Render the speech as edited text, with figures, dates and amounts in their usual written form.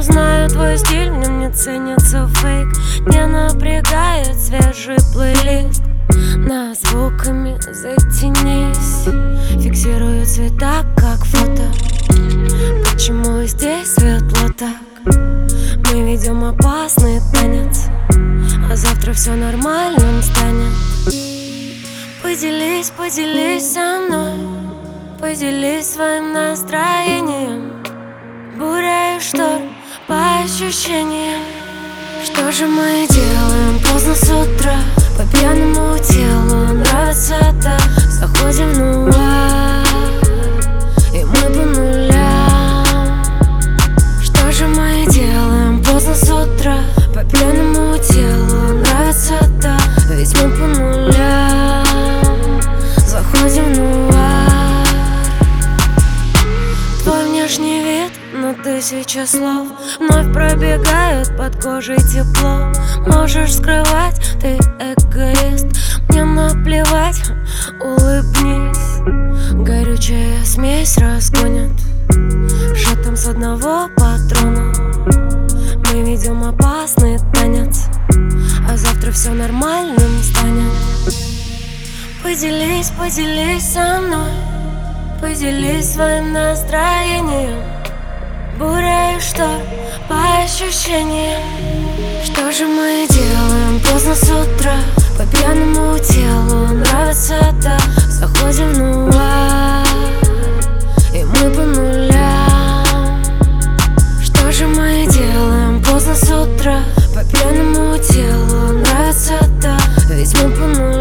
Узнаю твой стиль, мне не ценится фейк. Не напрягает свежий плейлист. На звуками затянись, фиксирую цвета, как фото. Почему здесь светло так? Мы ведем опасный танец, а завтра все нормальным станет. Поделись, поделись со мной, поделись своим настроением. Буря и шторм по ощущениям. Что же мы делаем поздно с утра? По пьяному телу нравится так. Заходим в нуар, и мы по нулям. Что же мы делаем поздно с утра? По пьяному телу нравится так. Ведь мы по нулям. Заходим в нуар. Твой внешний вид на тысячи слов вновь пробегают под кожей тепло. Можешь скрывать, ты эгоист. Мне наплевать, улыбнись. Горючая смесь разгонит шотом с одного патрона. Мы ведем опасный танец, а завтра все нормальным станет. Поделись, поделись со мной, поделись своим настроением. Буря и шторм по ощущениям. Что же мы делаем поздно с утра? По пьяному телу нравится так. Заходим в нуар, и мы по нулям. Что же мы делаем поздно с утра? По пьяному телу нравится так. Ведь мы по нулям.